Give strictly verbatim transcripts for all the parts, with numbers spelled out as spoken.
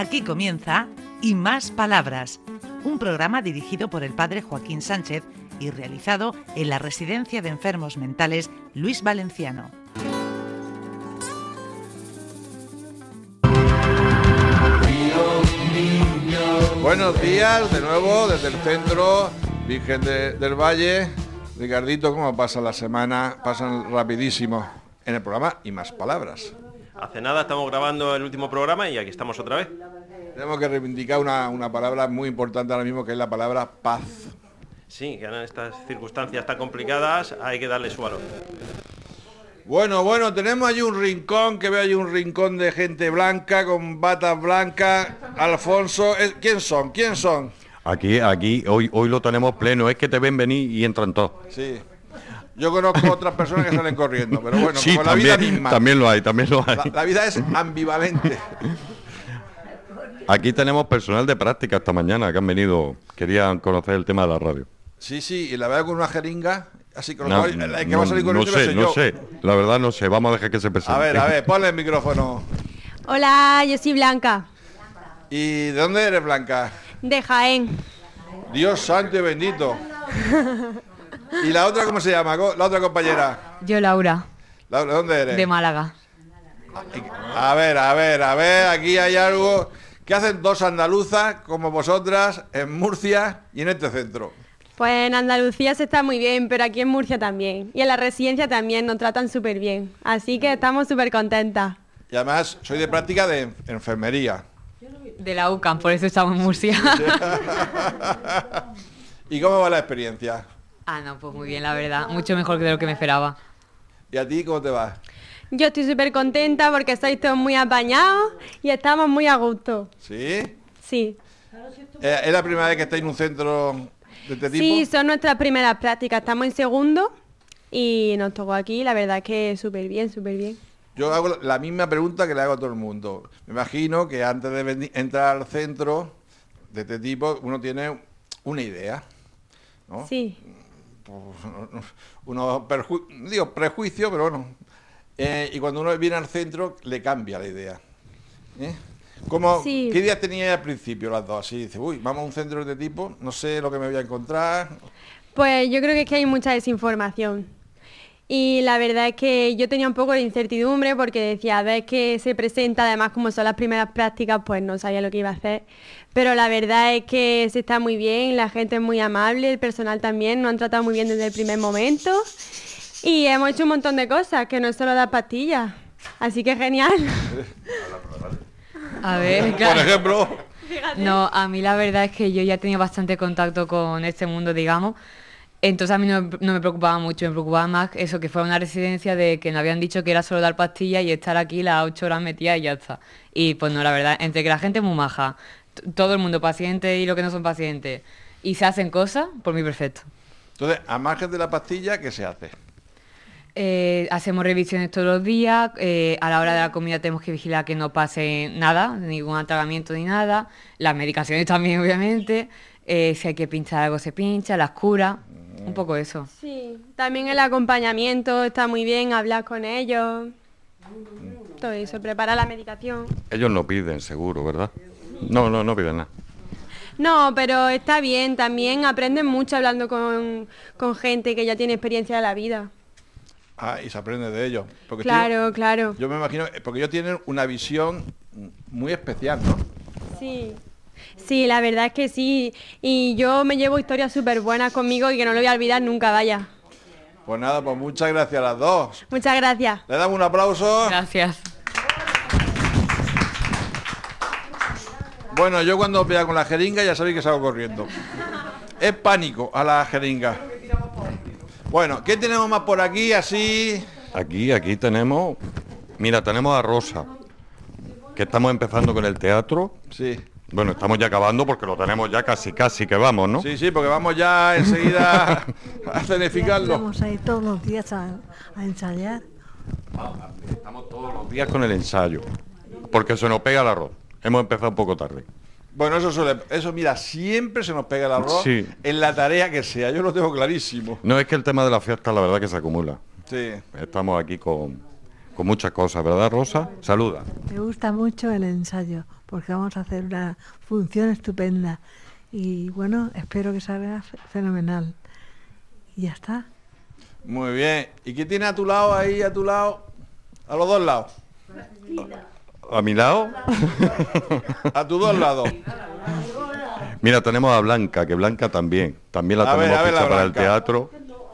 Aquí comienza Y Más Palabras, un programa dirigido por el padre Joaquín Sánchez y realizado en la Residencia de Enfermos Mentales Luis Valenciano. Buenos días, de nuevo desde el centro Virgen de, del Valle. Ricardito, ¿cómo pasa la semana? Pasan rapidísimo en el programa Y Más Palabras. Hace nada estamos grabando el último programa y aquí estamos otra vez. Tenemos que reivindicar una, una palabra muy importante ahora mismo, que es la palabra paz. Sí, que en estas circunstancias tan complicadas hay que darle su valor. Bueno, bueno, tenemos allí un rincón, que veo allí un rincón de gente blanca, con batas blancas. Alfonso, ¿quién son? ¿Quién son? Aquí, aquí, hoy, hoy lo tenemos pleno, es que te ven venir y entran todos. Sí. Yo conozco otras personas que salen corriendo, pero bueno, sí, como también, la vida misma. También lo hay, también lo hay. La, la vida es ambivalente. Aquí tenemos personal de práctica esta mañana que han venido, querían conocer el tema de la radio. Sí, sí, y la veo con una jeringa, así con No, la que no, va a salir corriendo. no sé, soy no yo. sé, la verdad no sé, vamos a dejar que se presente. A ver, a ver, ponle el micrófono. Hola, yo soy Blanca. ¿Y de dónde eres, Blanca? De Jaén. Dios santo y bendito. ¿Y la otra cómo se llama? La otra compañera. Yo, Laura. Laura, ¿de dónde eres? De Málaga. A ver, a ver, a ver, aquí hay algo. ¿Qué hacen dos andaluzas como vosotras en Murcia y en este centro? Pues en Andalucía se está muy bien, pero aquí en Murcia también. Y en la residencia también nos tratan súper bien. Así que estamos súper contentas. Y además soy de práctica de enfermería. De la U C A M, por eso estamos en Murcia. ¿Y cómo va la experiencia? Ah, no, pues muy bien, la verdad. Mucho mejor que de lo que me esperaba. ¿Y a ti cómo te va? Yo estoy súper contenta porque sois todos muy apañados y estamos muy a gusto. ¿Sí? Sí. ¿Es la primera vez que estáis en un centro de este tipo? Sí, son nuestras primeras prácticas. Estamos en segundo y nos tocó aquí. La verdad es que súper bien, súper bien. Yo hago la misma pregunta que le hago a todo el mundo. Me imagino que antes de venir, entrar al centro de este tipo, uno tiene una idea, ¿no? Sí. Pues, unos perju- digo prejuicios, pero bueno. Eh, y cuando uno viene al centro, le cambia la idea. ¿Eh? ¿Cómo, sí. ¿Qué ideas teníais al principio las dos? Así dice, uy, vamos a un centro de este tipo, no sé lo que me voy a encontrar. Pues yo creo que es que hay mucha desinformación. Y la verdad es que yo tenía un poco de incertidumbre porque decía, a ver qué se presenta, además como son las primeras prácticas, pues no sabía lo que iba a hacer. Pero la verdad es que se está muy bien, la gente es muy amable, el personal también, nos han tratado muy bien desde el primer momento. Y hemos hecho un montón de cosas, que no es solo dar pastillas. Así que genial. A ver, claro. Por ejemplo. No, a mí la verdad es que yo ya tenía bastante contacto con este mundo, digamos. Entonces a mí no, no me preocupaba mucho, me preocupaba más eso, que fuera una residencia de que nos habían dicho que era solo dar pastillas y estar aquí las ocho horas metidas y ya está. Y pues no, la verdad, entre que la gente es muy maja, t- todo el mundo paciente y los que no son pacientes, y se hacen cosas, por mí perfecto. Entonces, a margen de la pastilla, ¿qué se hace? Eh, hacemos revisiones todos los días, eh, a la hora de la comida tenemos que vigilar que no pase nada, ningún atragamiento ni nada, las medicaciones también obviamente, eh, si hay que pinchar algo se pincha, las curas, un poco eso. Sí, también el acompañamiento está muy bien, hablar con ellos, todo eso, preparar la medicación. Ellos no piden seguro, ¿verdad? No, no, no piden nada. No, pero está bien, también aprenden mucho hablando con, con gente que ya tiene experiencia de la vida. Ah, y se aprende de ellos. Porque Claro, tío, claro. Yo me imagino, porque ellos tienen una visión muy especial, ¿no? Sí, sí, la verdad es que sí. Y yo me llevo historias súper buenas conmigo y que no lo voy a olvidar nunca, vaya. Pues nada, pues muchas gracias a las dos. Muchas gracias. Le damos un aplauso. Gracias. Bueno, yo cuando pega con la jeringa ya sabéis que salgo corriendo. Es pánico a la jeringa. Bueno, ¿qué tenemos más por aquí, así? Aquí, aquí tenemos, mira, tenemos a Rosa, que estamos empezando con el teatro. Sí. Bueno, estamos ya acabando porque lo tenemos ya casi, casi que vamos, ¿no? Sí, sí, porque vamos ya enseguida a cenificarlo. Vamos a ir todos los días a, a ensayar. Estamos todos los días con el ensayo, porque se nos pega el arroz. Hemos empezado un poco tarde. Bueno, eso suele, eso mira, siempre se nos pega el arroz, sí, en la tarea que sea, yo lo tengo clarísimo. No, es que el tema de la fiesta la verdad que se acumula. Sí. Estamos aquí con, con muchas cosas, ¿verdad, Rosa? Saluda. Me gusta mucho el ensayo, porque vamos a hacer una función estupenda. Y bueno, espero que salga fe- fenomenal. Y ya está. Muy bien. ¿Y qué tiene a tu lado ahí, a tu lado? A los dos lados. ¿A mi lado? A tus dos lados. Mira, tenemos a Blanca, que Blanca también. También la A ver, tenemos a ver, ficha la para el Blanca. teatro.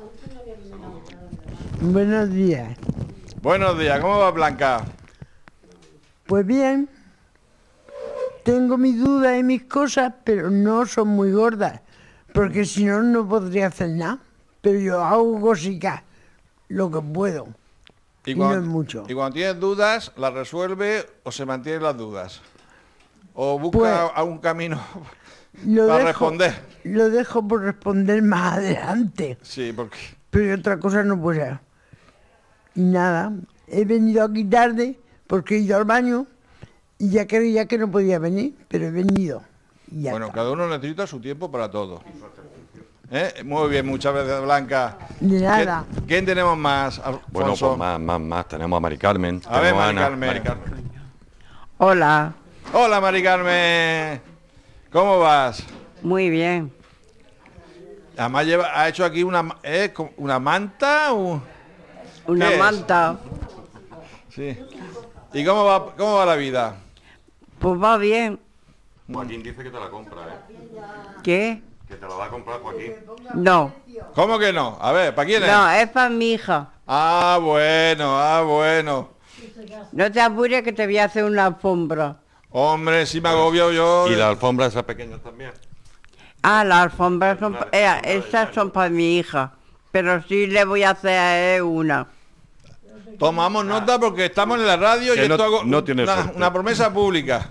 Buenos días. Buenos días, ¿cómo va Blanca? Pues bien, tengo mis dudas y mis cosas, pero no son muy gordas, porque si no, no podría hacer nada. Pero yo hago cositas, lo que puedo. Y Y cuando, no es mucho. y cuando tienes dudas, ¿las resuelve o se mantienen las dudas? ¿O busca Pues, algún camino Lo para dejo, responder? Lo dejo por responder más adelante, Sí, porque... pero otra cosa no puedo hacer. Y nada, he venido aquí tarde porque he ido al baño y ya creía que no podía venir, pero he venido. Y ya Bueno, está. cada uno necesita su tiempo para todo. ¿Eh? Muy bien, muchas gracias, Blanca. De nada. ¿Quién, quién tenemos más, Alfonso? Bueno, pues más, más, más. Tenemos a Mari Carmen. A ver, tenemos Mari Ana. Carmen. Mari Carmen. Hola, Hola, Mari Carmen. ¿Cómo vas? muy bien. Además lleva, ha hecho aquí una, ¿eh? una manta. o- Una ¿Qué es? manta, Sí. ¿Y cómo va, cómo va la vida? pues va bien. Joaquín dice que te la compra, ¿eh? ¿Qué? Que te la va a comprar Joaquín. No, ¿Cómo que no? A ver, ¿para quién es? no, es para mi hija. Ah, bueno, ah, bueno. No te apures que te voy a hacer una alfombra. Hombre, si me agobio yo. Y la alfombra esas pequeñas también. Ah, las alfombras son, pa- eh, esas son para mi hija. Pero sí le voy a hacer a él una. Tomamos nota porque estamos en la radio y Que no- esto hago no tiene una, suerte. una promesa pública.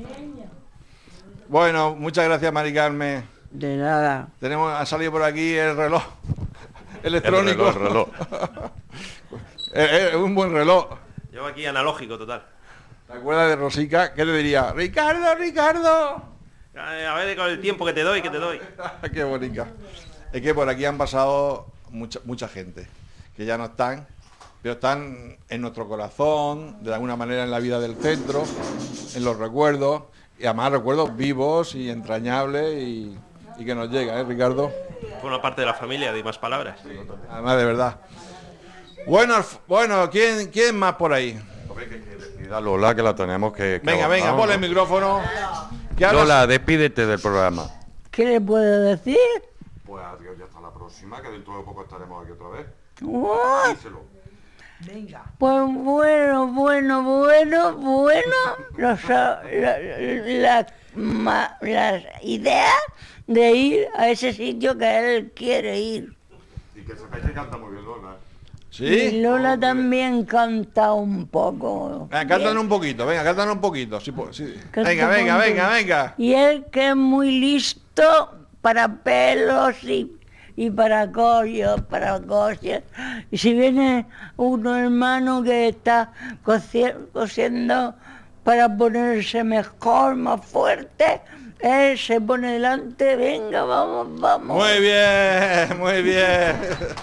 Bueno, muchas gracias, Mari Carmen. De nada. Tenemos, ha salido por aquí el reloj electrónico. El reloj, Eh, eh, un buen reloj. Llevo aquí analógico total. ¿Te acuerdas de Rosica? ¿Qué le diría? Ricardo, Ricardo. Eh, A ver con el tiempo que te doy, que te doy. Qué bonita. Es que por aquí han pasado mucha, mucha gente que ya no están, pero están en nuestro corazón, de alguna manera en la vida del centro, en los recuerdos, y además recuerdos vivos y entrañables y, y que nos llega, ¿eh, Ricardo? Forma parte de la familia, de más palabras. Además, de verdad. Bueno, Alf- bueno, ¿quién, quién más por ahí? Decida Lola que la tenemos que... que Venga, venga, vamos, ponle el ¿no? micrófono. Que ahora- Lola, despídete del programa. ¿Qué le puedo decir? Pues adiós, ya hasta la próxima, que dentro de poco estaremos aquí otra vez. ¡Uah! Díselo. Pues bueno, bueno, bueno, bueno, los- la- la- ma- las ideas de ir a ese sitio que él quiere ir. Y que sepáis que canta muy bien Lola. Y ¿Sí? Lola también canta un poco. Venga, cántanos un poquito, venga, cántanos un poquito. sí, po- sí. Canta Venga, venga, un venga, poco. venga. Y él que es muy listo para pelos y, y para collos, para cosas. Y si viene un hermano que está cosi- cosiendo para ponerse mejor, más fuerte, él se pone delante, venga, vamos, vamos. Muy bien, muy bien.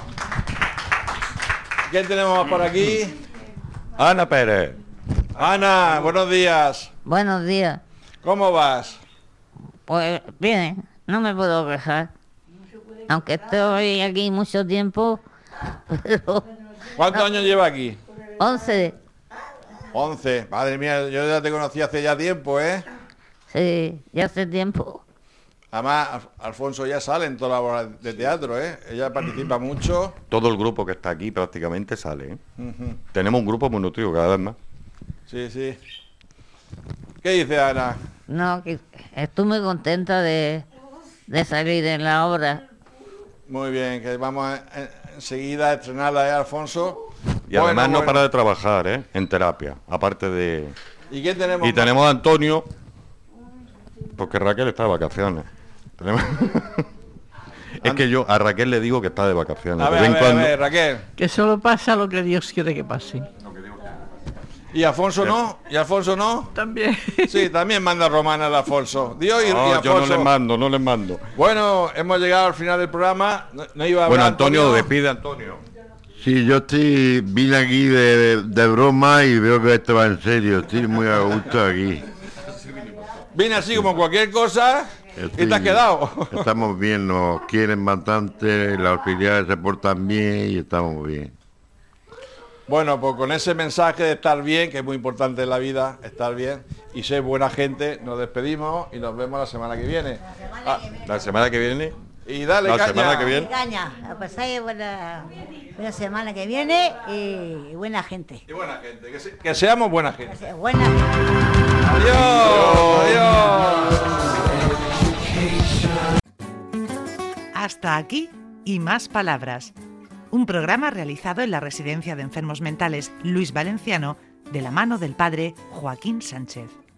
¿Quién tenemos más por aquí? Ana Pérez. Ana, buenos días. Buenos días. ¿Cómo vas? Pues bien, no me puedo quejar. Aunque estoy aquí mucho tiempo, pero ¿Cuántos años lleva aquí? once, Once. Madre mía, yo ya te conocí hace ya tiempo, ¿eh? sí, ya hace tiempo. Además, Al- Alfonso ya sale en toda la obra de teatro, ¿eh? Ella participa mucho. Todo el grupo que está aquí prácticamente sale, ¿eh? Ujú. Tenemos un grupo muy nutrido cada vez más. Sí, sí. ¿Qué dice Ana? No, que estoy muy contenta de, de salir en la obra. Muy bien, que vamos a- en- enseguida a estrenarla, ¿eh, Alfonso? Y además Bueno, no bueno. para de trabajar, ¿eh? En terapia, aparte de... ¿Y quién tenemos? Y más? tenemos a Antonio, porque Raquel está de vacaciones. Tenemos- es que yo a Raquel le digo que está de vacaciones. A de ver, a vez en ver, a cuando- ver, Raquel. Que solo pasa lo que Dios quiere que pase. ¿Y Alfonso no? ¿Y Alfonso no? También. Sí, también manda Romana el Alfonso. Dios y, y No, yo no Alfonso. les mando, no les mando. Bueno, hemos llegado al final del programa. No, no iba a Bueno, hablar Antonio, despide Antonio. Sí, yo estoy, vine aquí de, de broma y veo que esto va en serio, estoy muy a gusto aquí. Vine así como cualquier cosa Estoy, y te has quedado. Estamos bien, nos quieren bastante, las autoridades se portan bien y estamos bien. Bueno, pues con ese mensaje de estar bien, que es muy importante en la vida, estar bien y ser buena gente, nos despedimos y nos vemos la semana que viene. Ah, La semana que viene. y dale La caña. semana que viene. Caña, a pasar buena, buena semana que viene y buena gente. Y buena gente, que, se- que seamos buena gente. Buena gente. Adiós, adiós. Hasta aquí y más palabras. Un programa realizado en la Residencia de Enfermos Mentales Luis Valenciano de la mano del padre Joaquín Sánchez.